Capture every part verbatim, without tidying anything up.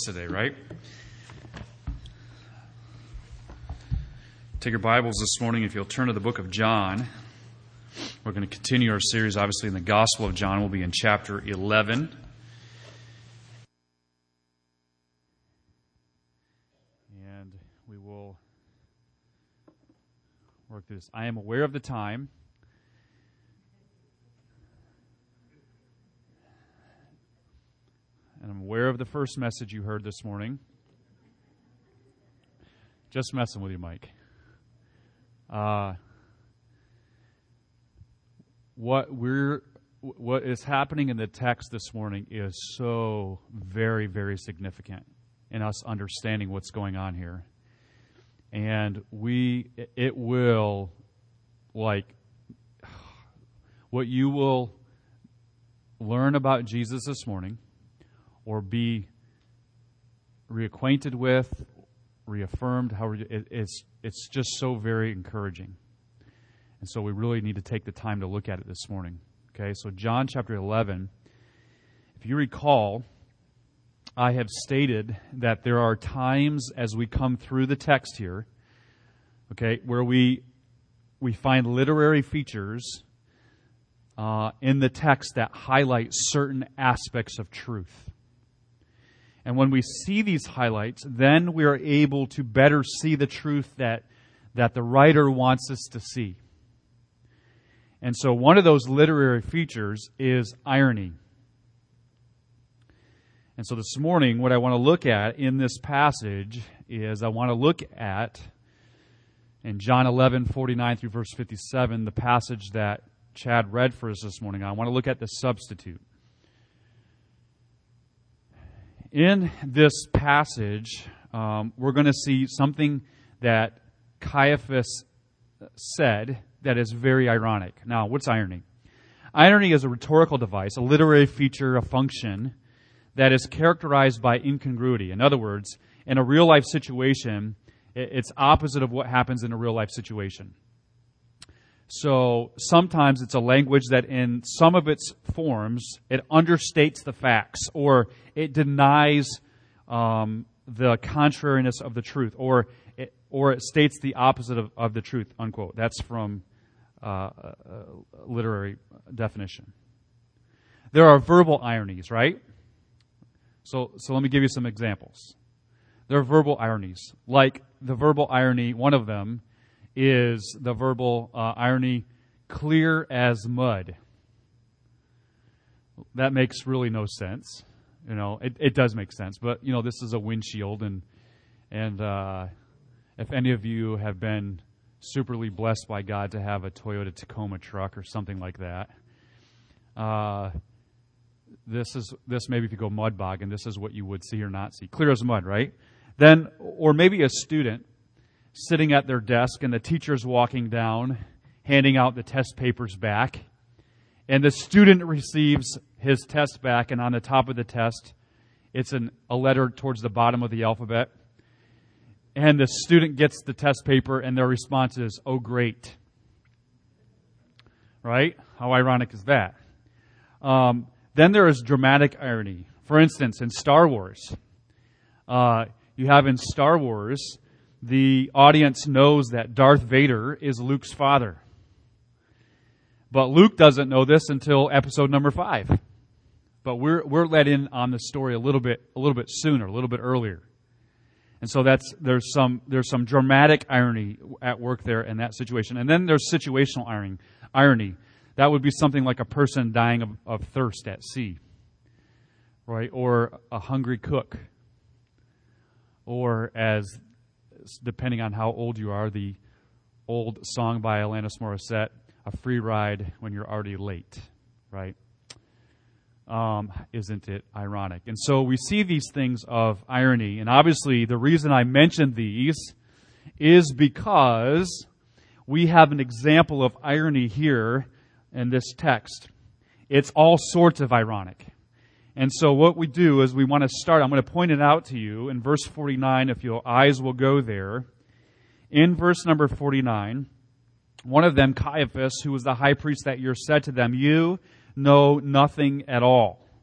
today, right? Take your Bibles this morning, if you'll turn to the book of John. We're going to continue our series, obviously, in the Gospel of John. We'll be in chapter eleven. And we will work through this. I am aware of the time. And I'm aware of the first message you heard this morning. Just messing with you, Mike. Uh, what we're, what is happening in the text this morning is so very, very significant in us understanding what's going on here. And we, it will, like, what you will learn about Jesus this morning, or be reacquainted with, reaffirmed, how it, it's it's just so very encouraging. And so we really need to take the time to look at it this morning. Okay, so John chapter eleven, if you recall, I have stated that there are times as we come through the text here, okay, where we we find literary features uh, in the text that highlight certain aspects of truth. And when we see these highlights, then we are able to better see the truth that, that the writer wants us to see. And so one of those literary features is irony. And so this morning, what I want to look at in this passage is I want to look at, in John eleven, forty-nine through verse fifty-seven, the passage that Chad read for us this morning. I want to look at the substitute. In this passage, um, we're going to see something that Caiaphas said that is very ironic. Now, what's irony? Irony is a rhetorical device, a literary feature, a function that is characterized by incongruity. In other words, in a real-life situation, it's opposite of what happens in a real-life situation. So sometimes it's a language that in some of its forms, it understates the facts, or it denies um, the contrariness of the truth, or it, or it states the opposite of, of the truth, unquote. That's from uh, a literary definition. There are verbal ironies, right? So, so let me give you some examples. There are verbal ironies, like the verbal irony, one of them is the verbal uh, irony, clear as mud. That makes really no sense. You know, it, it does make sense, but, you know, this is a windshield, and and uh, if any of you have been superly blessed by God to have a Toyota Tacoma truck or something like that, uh, this is this maybe if you go mud bogging, this is what you would see or not see. Clear as mud, right? Then, or maybe a student sitting at their desk, and the teacher's walking down, handing out the test papers back, and the student receives his test back, and on the top of the test, it's an, a letter towards the bottom of the alphabet, and the student gets the test paper, and their response is, "Oh, great." Right? How ironic is that? Um, then there is dramatic irony. For instance, in Star Wars, uh, you have in Star Wars, the audience knows that Darth Vader is Luke's father. But Luke doesn't know this until episode number five. But we're we're let in on the story a little bit a little bit sooner, a little bit earlier. And so that's there's some there's some dramatic irony at work there in that situation. And then there's situational irony. Irony. That would be something like a person dying of, of thirst at sea. Right? Or a hungry cook. Or as depending on how old you are, the old song by Alanis Morissette, "A free ride when you're already late," right? Um, isn't it ironic? And so we see these things of irony, and obviously the reason I mentioned these is because we have an example of irony here in this text. It's all sorts of ironic. And so what we do is we want to start, I'm going to point it out to you in verse forty-nine, if your eyes will go there. In verse number forty-nine, one of them, Caiaphas, who was the high priest that year, said to them, "You know nothing at all."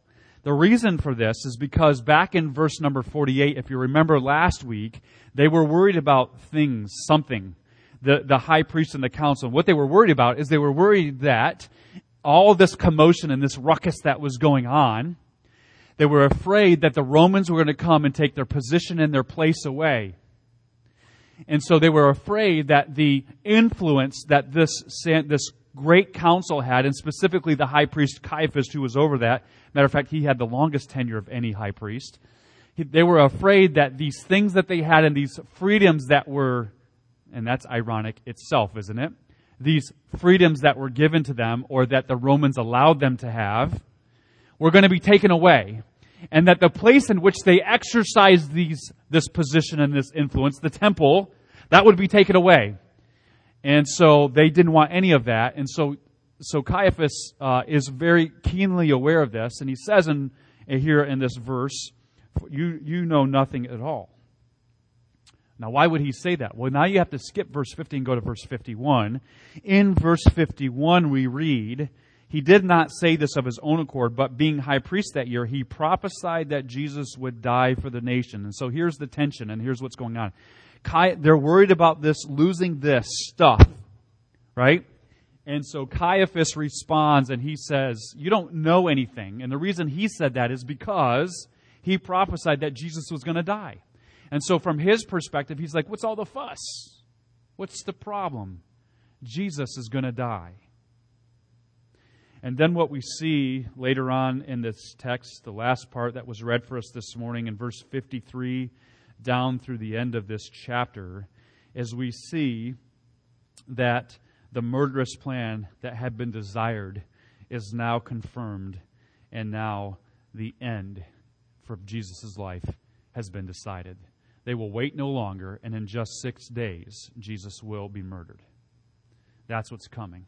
The reason for this is because back in verse number forty-eight, if you remember last week, they were worried about things, something. The, the high priest and the council. What they were worried about is they were worried that all this commotion and this ruckus that was going on, they were afraid that the Romans were going to come and take their position and their place away. And so they were afraid that the influence that this, this great council had, and specifically the high priest Caiaphas, who was over that, matter of fact, he had the longest tenure of any high priest. He, they were afraid that these things that they had and these freedoms that were, and that's ironic itself, isn't it? These freedoms that were given to them, or that the Romans allowed them to have, were going to be taken away. And that the place in which they exercised these, this position and this influence, the temple, that would be taken away. And so they didn't want any of that. And so, so Caiaphas uh, is very keenly aware of this. And he says in, here in this verse, you, you know nothing at all. Now, why would he say that? Well, now you have to skip verse fifty and go to verse fifty-one. In verse fifty-one, we read, he did not say this of his own accord, but being high priest that year, he prophesied that Jesus would die for the nation. And so here's the tension, and here's what's going on. They're worried about this, losing this stuff, right? And so Caiaphas responds, and he says, you don't know anything. And the reason he said that is because he prophesied that Jesus was going to die. And so from his perspective, he's like, what's all the fuss? What's the problem? Jesus is going to die. And then what we see later on in this text, the last part that was read for us this morning in verse fifty-three down through the end of this chapter, is we see that the murderous plan that had been desired is now confirmed, and now the end for Jesus' life has been decided. They will wait no longer, and in just six days, Jesus will be murdered. That's what's coming.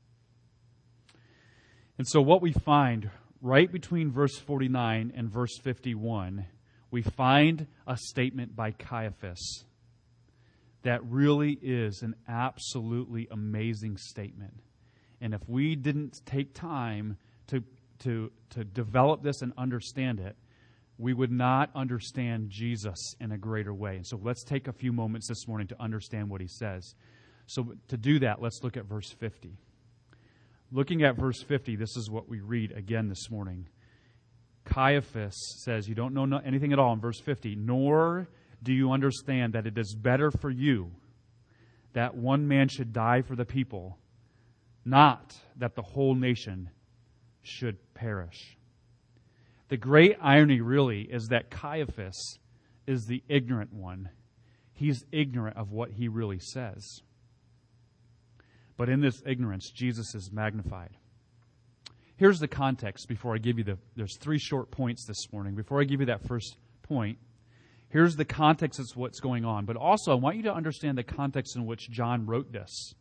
And so what we find right between verse forty-nine and verse fifty-one, we find a statement by Caiaphas that really is an absolutely amazing statement. And if we didn't take time to, to, to develop this and understand it, we would not understand Jesus in a greater way. And so let's take a few moments this morning to understand what he says. So to do that, let's look at verse fifty. Looking at verse fifty, this is what we read again this morning. Caiaphas says, you don't know anything at all in verse fifty, nor do you understand that it is better for you that one man should die for the people, not that the whole nation should perish. The great irony really is that Caiaphas is the ignorant one. He's ignorant of what he really says. But in this ignorance, Jesus is magnified. Here's the context before I give you the, there's three short points this morning. Before I give you that first point, here's the context of what's going on. But also, I want you to understand the context in which John wrote this.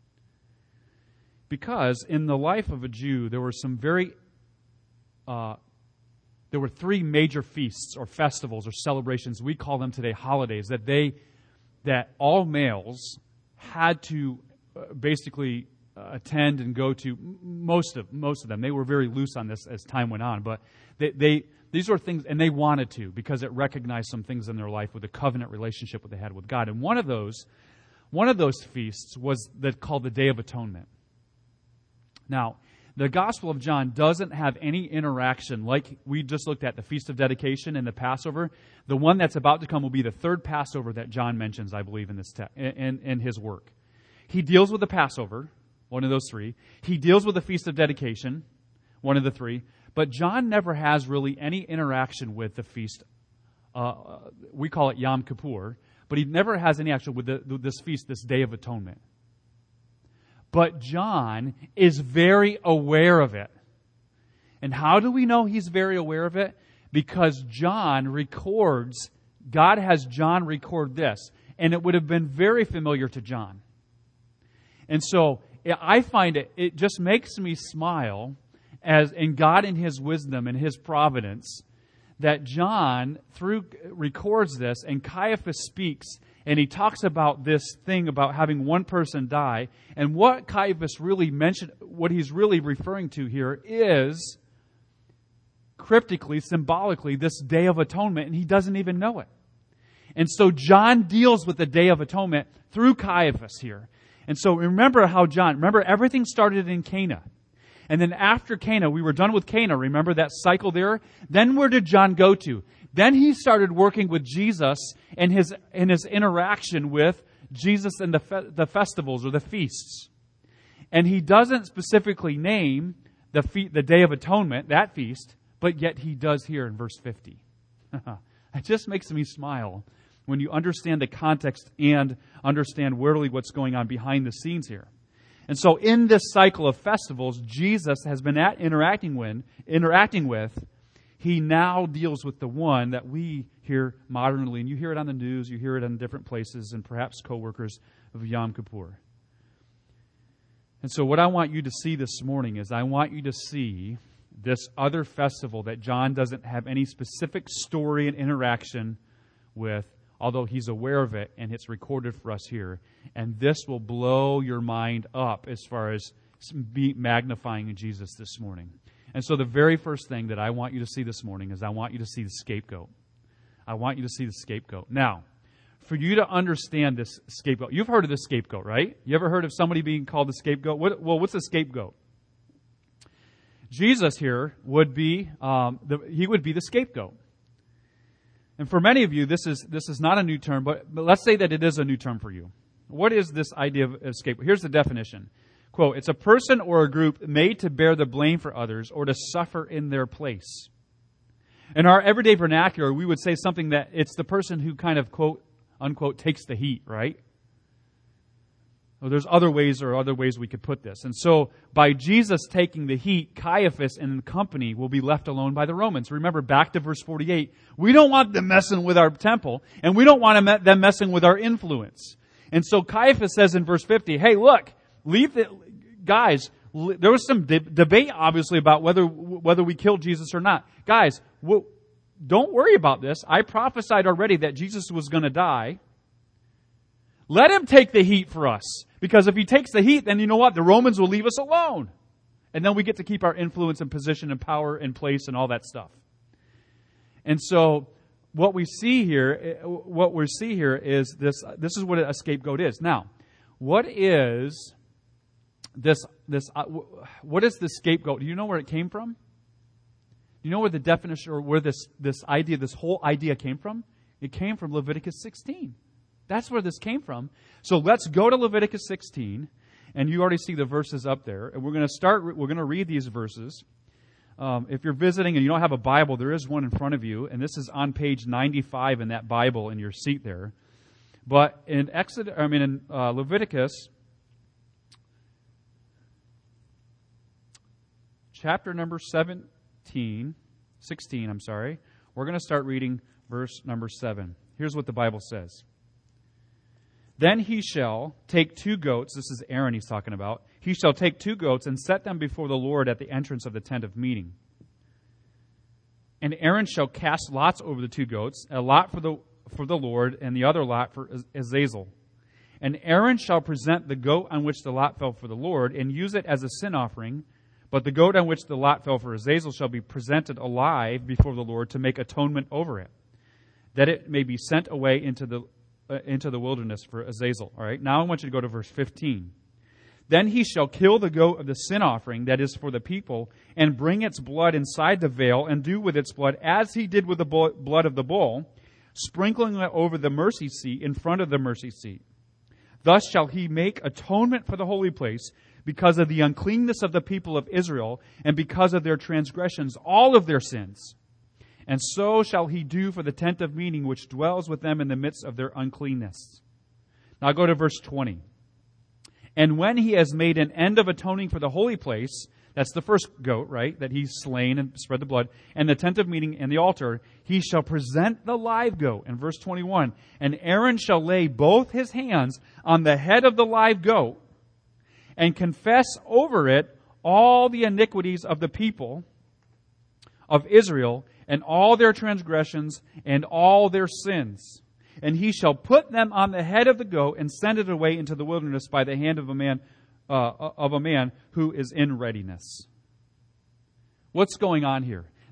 Because in the life of a Jew, there were some very, uh, there were three major feasts or festivals or celebrations. We call them today holidays that they, that all males had to uh, basically uh, attend and go to. Most of most of them. They were very loose on this as time went on, but they, they these were things, and they wanted to because it recognized some things in their life with the covenant relationship that they had with God. And one of those, one of those feasts was the, called the Day of Atonement. Now, the Gospel of John doesn't have any interaction like we just looked at the Feast of Dedication and the Passover. The one that's about to come will be the third Passover that John mentions, I believe, in this te- in, in his work. He deals with the Passover, one of those three. He deals with the Feast of Dedication, one of the three. But John never has really any interaction with the feast. Uh, we call it Yom Kippur, but he never has any action with the, this feast, this Day of Atonement. But John is very aware of it. And how do we know he's very aware of it? Because John records, God has John record this. And it would have been very familiar to John. And so I find it, it just makes me smile as in God in His wisdom and His providence that John through records this, and Caiaphas speaks. And he talks about this thing about having one person die. And what Caiaphas really mentioned, what he's really referring to here is cryptically, symbolically, this Day of Atonement, and he doesn't even know it. And so John deals with the Day of Atonement through Caiaphas here. And so remember how John, remember everything started in Cana. And then after Cana, we were done with Cana. Remember that cycle there? Then where did John go to? Then he started working with Jesus and his, in his interaction with Jesus and the, fe- the festivals or the feasts. And he doesn't specifically name the, fe- the Day of Atonement, that feast, but yet he does here in verse fifty. It just makes me smile when you understand the context and understand really what's going on behind the scenes here. And so in this cycle of festivals, Jesus has been at interacting with, interacting with, he now deals with the one that we hear modernly, and you hear it on the news, you hear it in different places, and perhaps co-workers of Yom Kippur. And so what I want you to see this morning is I want you to see this other festival that John doesn't have any specific story and interaction with, although he's aware of it and it's recorded for us here. And this will blow your mind up as far as magnifying Jesus this morning. And so the very first thing that I want you to see this morning is I want you to see the scapegoat. I want you to see the scapegoat. Now, for you to understand this scapegoat, you've heard of the scapegoat, right? You ever heard of somebody being called the scapegoat? What, well, what's a scapegoat? Jesus here would be, um, the, he would be the scapegoat. And for many of you, this is this is not a new term, but, but let's say that it is a new term for you. What is this idea of a scapegoat? Here's the definition. Quote, it's a person or a group made to bear the blame for others or to suffer in their place. In our everyday vernacular, we would say something that it's the person who kind of, quote, unquote, takes the heat, right? Well, there's other ways or other ways we could put this. And so by Jesus taking the heat, Caiaphas and company will be left alone by the Romans. Remember, back to verse forty-eight, we don't want them messing with our temple, and we don't want them messing with our influence. And so Caiaphas says in verse fifty, hey, look, leave the, guys, there was some de- debate, obviously, about whether whether we killed Jesus or not. Guys, w- don't worry about this. I prophesied already that Jesus was going to die. Let him take the heat for us. Because if he takes the heat, then you know what? The Romans will leave us alone. And then we get to keep our influence and position and power and place and all that stuff. And so what we see here, what we see here is this, this is what a scapegoat is. Now, what is this, this, uh, what is the scapegoat? Do you know where it came from? Do you know where the definition or where this, this idea, this whole idea came from? It came from Leviticus sixteen. That's where this came from. So let's go to Leviticus sixteen, and you already see the verses up there. And we're going to start, we're going to read these verses. Um, if you're visiting and you don't have a Bible, there is one in front of you, and this is on page ninety-five in that Bible in your seat there. But in Exodus, I mean in uh, Leviticus, chapter number seventeen, sixteen, I'm sorry, we're going to start reading verse number seven. Here's what the Bible says. Then he shall take two goats, this is Aaron he's talking about, he shall take two goats and set them before the Lord at the entrance of the tent of meeting. And Aaron shall cast lots over the two goats, a lot for the for the Lord and the other lot for Azazel. And Aaron shall present the goat on which the lot fell for the Lord and use it as a sin offering, but the goat on which the lot fell for Azazel shall be presented alive before the Lord to make atonement over it, that it may be sent away into the into the wilderness for Azazel. All right. Now I want you to go to verse fifteen. Then he shall kill the goat of the sin offering that is for the people and bring its blood inside the veil and do with its blood as he did with the blood of the bull, sprinkling it over the mercy seat in front of the mercy seat. Thus shall he make atonement for the holy place because of the uncleanness of the people of Israel and because of their transgressions, all of their sins. And so shall he do for the tent of meeting which dwells with them in the midst of their uncleanness. Now go to verse twenty. And when he has made an end of atoning for the holy place, that's the first goat, right, that he's slain and spread the blood, and the tent of meeting and the altar, he shall present the live goat. In verse twenty-one, and Aaron shall lay both his hands on the head of the live goat and confess over it all the iniquities of the people of Israel and all their transgressions and all their sins. And he shall put them on the head of the goat and send it away into the wilderness by the hand of a man uh, of a man who is in readiness. What's going on here?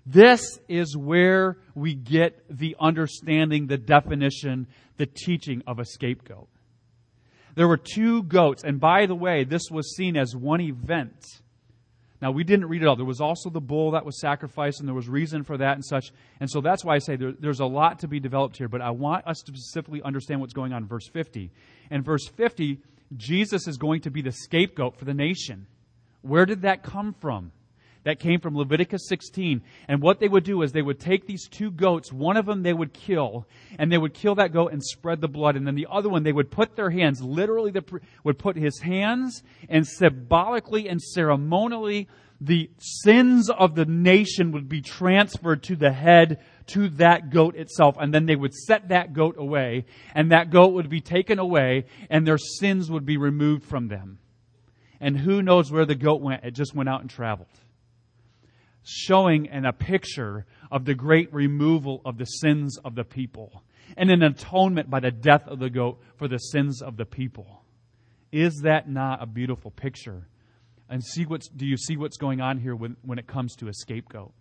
This is where we get the understanding, the definition, the teaching of a scapegoat. There were two goats, and by the way, this was seen as one event. Now, we didn't read it all. There was also the bull that was sacrificed, and there was reason for that and such. And so that's why I say there, there's a lot to be developed here, but I want us to specifically understand what's going on in verse fifty. In verse fifty, Jesus is going to be the scapegoat for the nation. Where did that come from? That came from Leviticus sixteen. And what they would do is they would take these two goats, one of them they would kill, and they would kill that goat and spread the blood. And then the other one, they would put their hands, literally the, would put his hands, and symbolically and ceremonially, the sins of the nation would be transferred to the head, to that goat itself. And then they would set that goat away, and that goat would be taken away, and their sins would be removed from them. And who knows where the goat went? It just went out and traveled. Showing and a picture of the great removal of the sins of the people, and an atonement by the death of the goat for the sins of the people. Is that not a beautiful picture? And see what's do you see what's going on here when, when it comes to a scapegoat?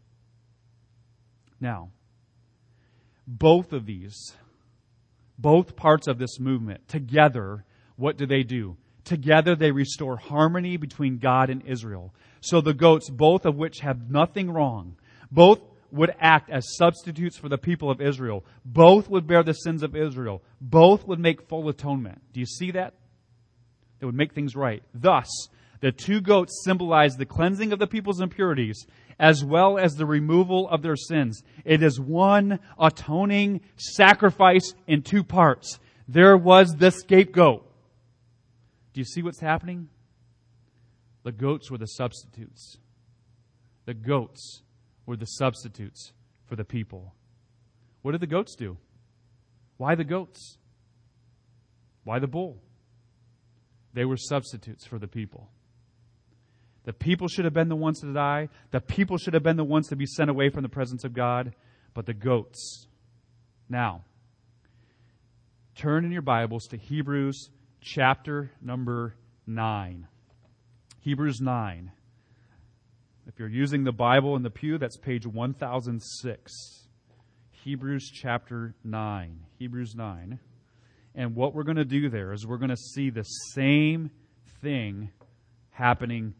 Now, both of these, both parts of this movement, together, what do they do? Together they restore harmony between God and Israel. So the goats, both of which have nothing wrong, both would act as substitutes for the people of Israel. Both would bear the sins of Israel. Both would make full atonement. Do you see that? They would make things right. Thus, the two goats symbolize the cleansing of the people's impurities as well as the removal of their sins. It is one atoning sacrifice in two parts. There was the scapegoat. Do you see what's happening? The goats were the substitutes. The goats were the substitutes for the people. What did the goats do? Why the goats? Why the bull? They were substitutes for the people. The people should have been the ones to die. The people should have been the ones to be sent away from the presence of God. But the goats. Now, turn in your Bibles to Hebrews chapter number nine. Hebrews nine. If you're using the Bible in the pew, that's page one thousand six. Hebrews chapter nine. Hebrews nine. And what we're going to do there is we're going to see the same thing happening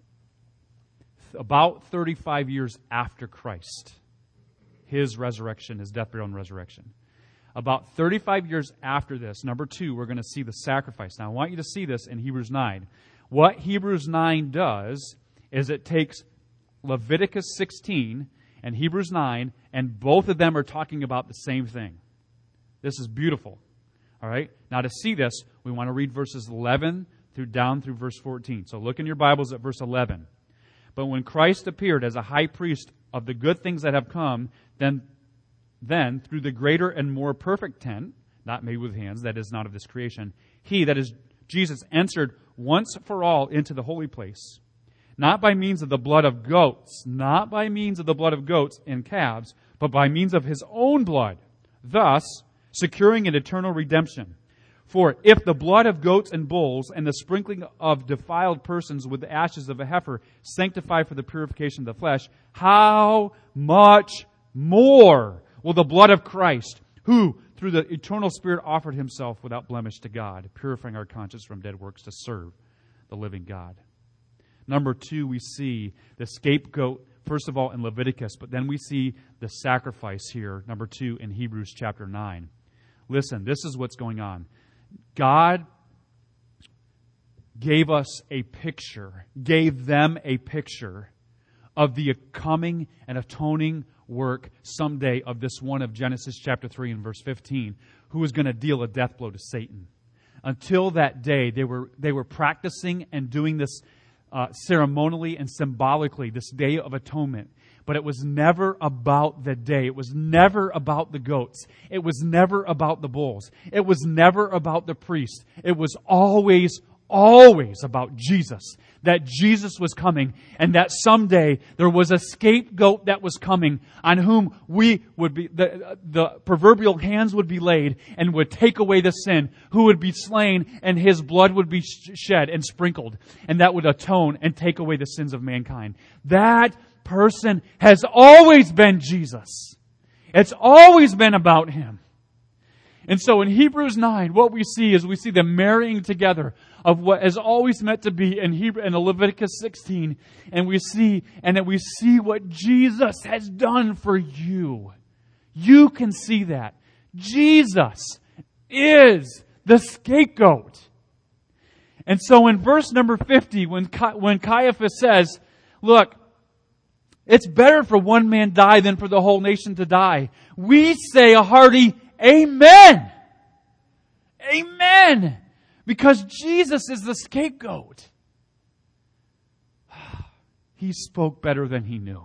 about thirty-five years after Christ. His resurrection, his death, burial, and resurrection. About thirty-five years after this, number two, we're going to see the sacrifice. Now, I want you to see this in Hebrews nine. What Hebrews nine does is it takes Leviticus sixteen and Hebrews nine, and both of them are talking about the same thing. This is beautiful. All right? Now, to see this, we want to read verses eleven through down through verse fourteen. So look in your Bibles at verse eleven. But when Christ appeared as a high priest of the good things that have come, then, then through the greater and more perfect tent, not made with hands, that is not of this creation, he, that is Jesus, entered once for all into the holy place, not by means of the blood of goats, not by means of the blood of goats and calves, but by means of his own blood, thus securing an eternal redemption. For if the blood of goats and bulls and the sprinkling of defiled persons with the ashes of a heifer sanctify for the purification of the flesh, how much more will the blood of Christ, who through the eternal Spirit offered himself without blemish to God, purifying our conscience from dead works to serve the living God. Number two, we see the scapegoat, first of all, in Leviticus, but then we see the sacrifice here, number two, in Hebrews chapter nine. Listen, this is what's going on. God gave us a picture, gave them a picture of the coming and atoning work someday of this one of Genesis chapter three and verse fifteen, who was going to deal a death blow to Satan. Until that day, they were they were practicing and doing this uh, ceremonially and symbolically, this day of atonement. But it was never about the day. It was never about the goats. It was never about the bulls. It was never about the priest. It was always, always about Jesus. That Jesus was coming, and that someday there was a scapegoat that was coming on whom we would be, the, the proverbial hands would be laid and would take away the sin, who would be slain and his blood would be shed and sprinkled, and that would atone and take away the sins of mankind. That person has always been Jesus. It's always been about Him. And so in Hebrews nine, what we see is we see the marrying together of what is always meant to be in Hebrew, in Leviticus sixteen. And we see, and that we see what Jesus has done for you. You can see that. Jesus is the scapegoat. And so in verse number fifty, when, when Caiaphas says, look, it's better for one man die than for the whole nation to die, we say a hearty Amen. Amen. Because Jesus is the scapegoat. He spoke better than he knew.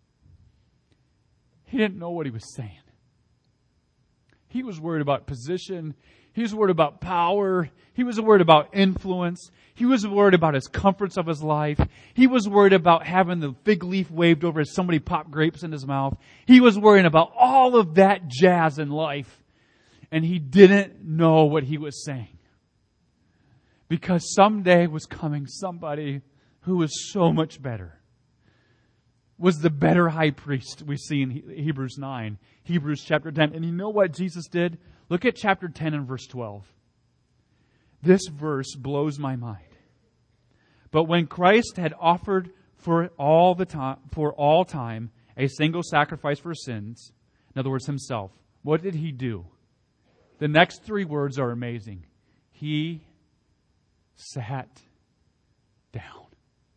He didn't know what he was saying. He was worried about position. He was worried about power. He was worried about influence. He was worried about his comforts of his life. He was worried about having the fig leaf waved over as somebody popped grapes in his mouth. He was worrying about all of that jazz in life. And he didn't know what he was saying. Because someday was coming somebody who was so much better. Was the better high priest we see in Hebrews nine, Hebrews chapter ten. And you know what Jesus did? Look at chapter ten and verse twelve. This verse blows my mind. But when Christ had offered for all the time, for all time, a single sacrifice for sins, in other words, Himself, what did He do? The next three words are amazing. He sat down.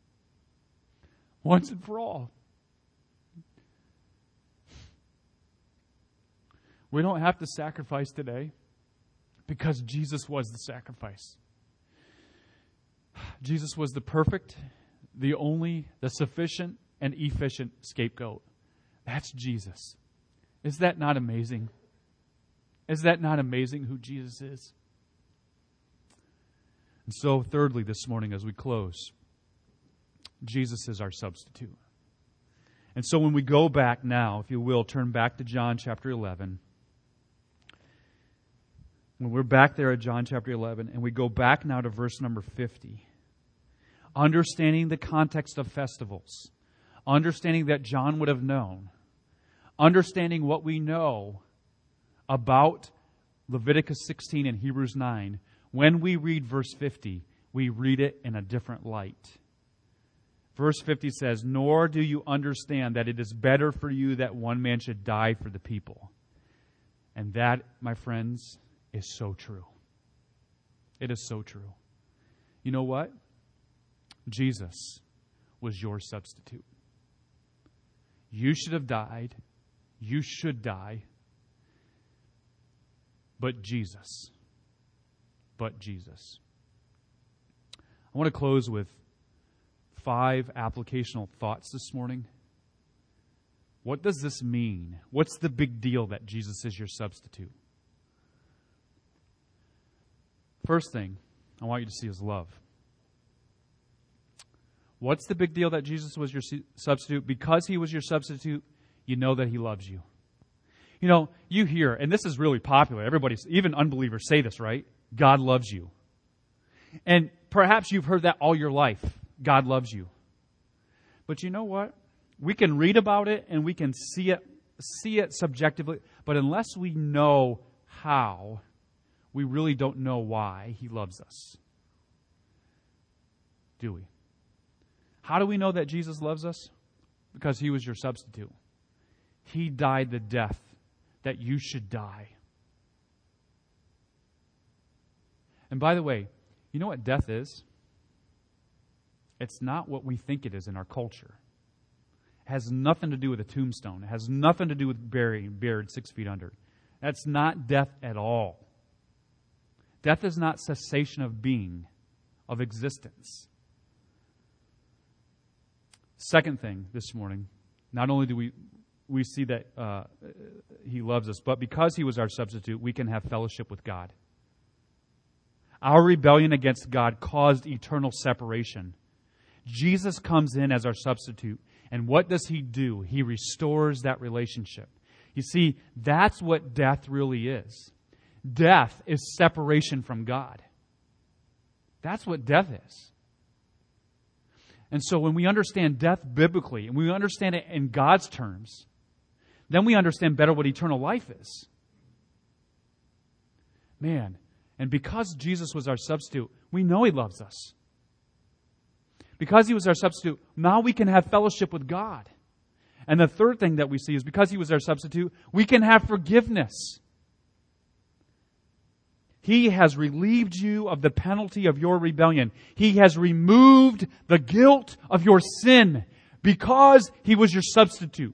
Once and for all. We don't have to sacrifice today because Jesus was the sacrifice. Jesus was the perfect, the only, the sufficient, and efficient scapegoat. That's Jesus. Is that not amazing? Is that not amazing who Jesus is? And so, thirdly, this morning as we close, Jesus is our substitute. And so when we go back now, if you will, turn back to John chapter eleven. When we're back there at John chapter eleven, and we go back now to verse number fifty, understanding the context of festivals, understanding that John would have known, understanding what we know about Leviticus sixteen and Hebrews nine, when we read verse fifty, we read it in a different light. Verse fifty says, "Nor do you understand that it is better for you that one man should die for the people." And that, my friends, is so true. It is so true. You know what? Jesus was your substitute. You should have died. You should die. But Jesus. But Jesus. I want to close with five applicational thoughts this morning. What does this mean? What's the big deal that Jesus is your substitute? First thing I want you to see is love. What's the big deal that Jesus was your substitute? Because He was your substitute, you know that He loves you. You know, you hear, and this is really popular, everybody's, even unbelievers say this, right? God loves you. And perhaps you've heard that all your life. God loves you. But you know what? We can read about it and we can see it, see it subjectively, but unless we know how, we really don't know why He loves us. Do we? How do we know that Jesus loves us? Because He was your substitute. He died the death that you should die. And by the way, you know what death is? It's not what we think it is in our culture. It has nothing to do with a tombstone. It has nothing to do with burying, buried six feet under. That's not death at all. Death is not cessation of being, of existence. Second thing this morning, not only do we we see that uh, He loves us, but because He was our substitute, we can have fellowship with God. Our rebellion against God caused eternal separation. Jesus comes in as our substitute, and what does He do? He restores that relationship. You see, that's what death really is. Death is separation from God. That's what death is. And so when we understand death biblically, and we understand it in God's terms, then we understand better what eternal life is. Man, and because Jesus was our substitute, we know He loves us. Because He was our substitute, now we can have fellowship with God. And the third thing that we see is because He was our substitute, we can have forgiveness. He has relieved you of the penalty of your rebellion. He has removed the guilt of your sin because He was your substitute.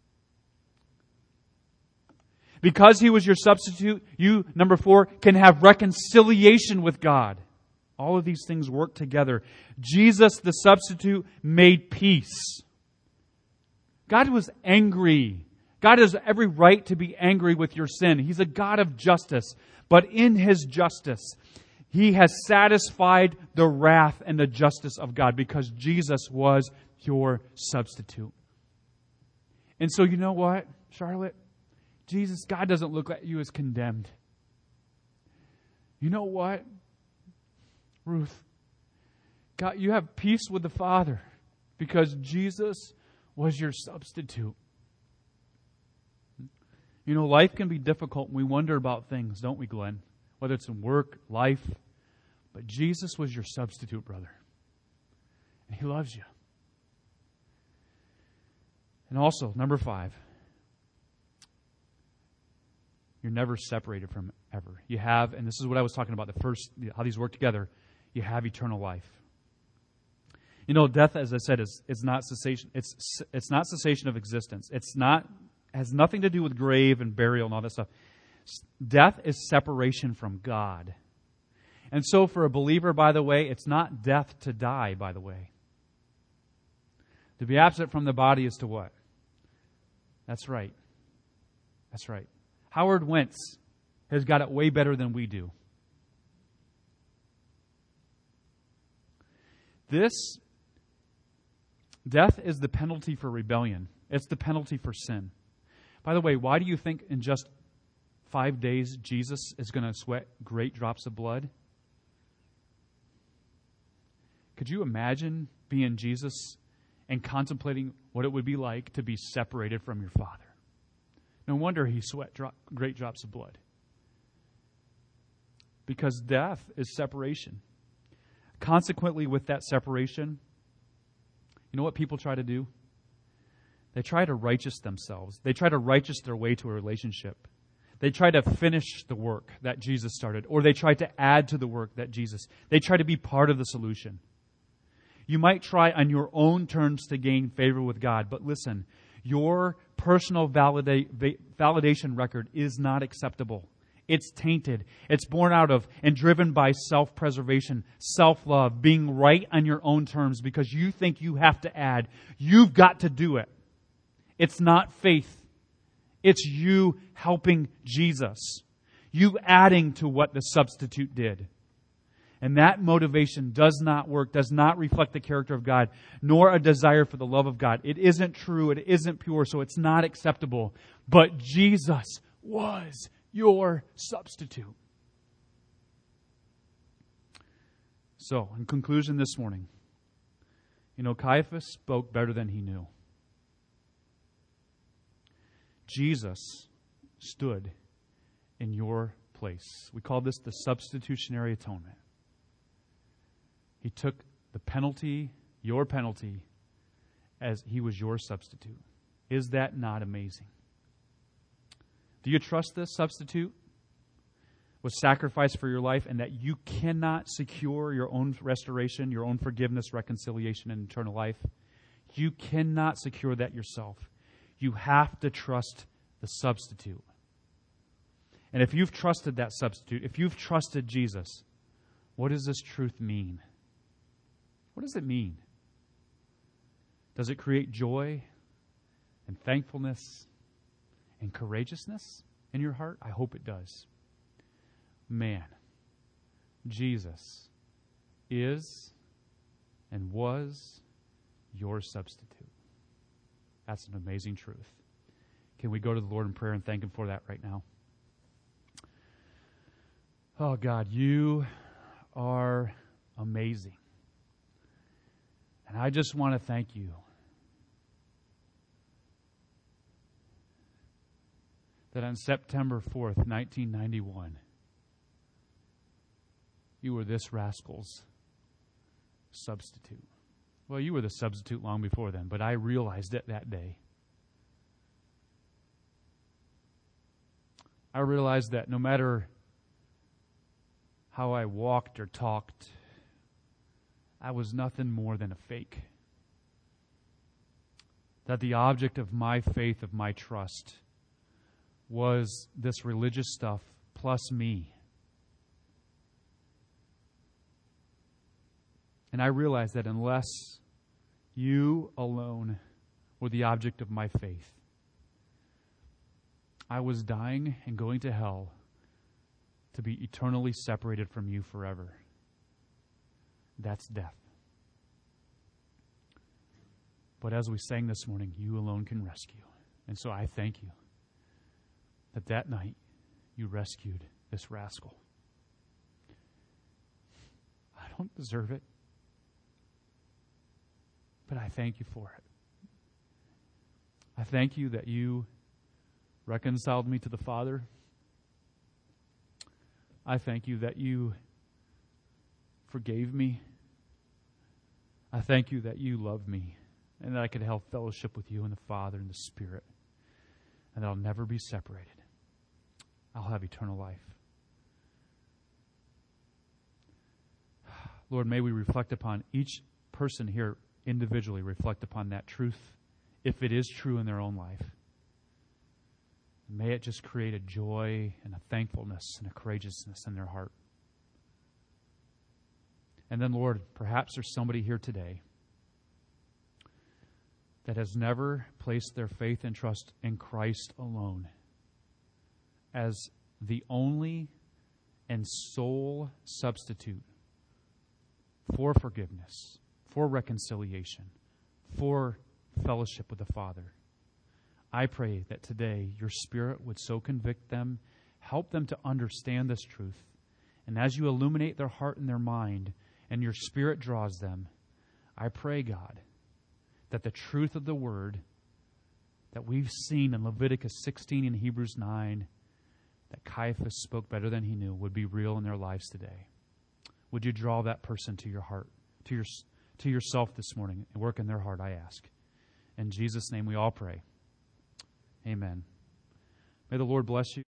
Because He was your substitute, you, number four, can have reconciliation with God. All of these things work together. Jesus, the substitute, made peace. God was angry. God has every right to be angry with your sin. He's a God of justice. But in His justice, He has satisfied the wrath and the justice of God because Jesus was your substitute. And so you know what, Charlotte? Jesus, God doesn't look at you as condemned. You know what, Ruth? God, you have peace with the Father because Jesus was your substitute. You know, life can be difficult and we wonder about things, don't we, Glenn? Whether it's in work, life. But Jesus was your substitute, brother. And He loves you. And also, number five, you're never separated from Him, ever. You have, and this is what I was talking about, the first, how these work together, you have eternal life. You know, death, as I said, is, is not cessation. It's, it's not cessation of existence. It's not has nothing to do with grave and burial and all that stuff. Death is separation from God. And so for a believer, by the way, it's not death to die, by the way. To be absent from the body is to what? That's right. That's right. Howard Wentz has got it way better than we do. This death is the penalty for rebellion. It's the penalty for sin. By the way, why do you think in just five days Jesus is going to sweat great drops of blood? Could you imagine being Jesus and contemplating what it would be like to be separated from your Father? No wonder He sweat drop, great drops of blood. Because death is separation. Consequently, with that separation, you know what people try to do? They try to righteous themselves. They try to righteous their way to a relationship. They try to finish the work that Jesus started, or they try to add to the work that Jesus. They try to be part of the solution. You might try on your own terms to gain favor with God, but listen, your personal valida- validation record is not acceptable. It's tainted. It's born out of and driven by self-preservation, self-love, being right on your own terms because you think you have to add. You've got to do it. It's not faith. It's you helping Jesus. You adding to what the substitute did. And that motivation does not work, does not reflect the character of God, nor a desire for the love of God. It isn't true. It isn't pure, so it's not acceptable. But Jesus was your substitute. So, in conclusion this morning, you know, Caiaphas spoke better than he knew. Jesus stood in your place. We call this the substitutionary atonement. He took the penalty, your penalty, as He was your substitute. Is that not amazing? Do you trust this substitute was sacrificed for your life and that you cannot secure your own restoration, your own forgiveness, reconciliation, and eternal life? You cannot secure that yourself. You have to trust the substitute. And if you've trusted that substitute, if you've trusted Jesus, what does this truth mean? What does it mean? Does it create joy and thankfulness and courageousness in your heart? I hope it does. Man, Jesus is and was your substitute. That's an amazing truth. Can we go to the Lord in prayer and thank Him for that right now? Oh God, You are amazing. And I just want to thank you that on September fourth, nineteen ninety-one, you were this rascal's substitute. Well, you were the substitute long before then, but I realized it that day. I realized that no matter how I walked or talked, I was nothing more than a fake. That the object of my faith, of my trust, was this religious stuff plus me. And I realized that unless you alone were the object of my faith, I was dying and going to hell to be eternally separated from you forever. That's death. But as we sang this morning, you alone can rescue. And so I thank you that that night you rescued this rascal. I don't deserve it, but I thank you for it. I thank you that you reconciled me to the Father. I thank you that you forgave me. I thank you that you love me and that I could have fellowship with you and the Father and the Spirit, and that I'll never be separated. I'll have eternal life. Lord, may we reflect upon each person here individually, reflect upon that truth, if it is true in their own life. May it just create a joy and a thankfulness and a courageousness in their heart. And then, Lord, perhaps there's somebody here today that has never placed their faith and trust in Christ alone as the only and sole substitute for forgiveness, for reconciliation, for fellowship with the Father. I pray that today your Spirit would so convict them, help them to understand this truth, and as you illuminate their heart and their mind, and your Spirit draws them, I pray, God, that the truth of the Word that we've seen in Leviticus sixteen and Hebrews nine, that Caiaphas spoke better than he knew, would be real in their lives today. Would you draw that person to your heart, to your to yourself this morning, and work in their heart, I ask. In Jesus' name we all pray. Amen. May the Lord bless you.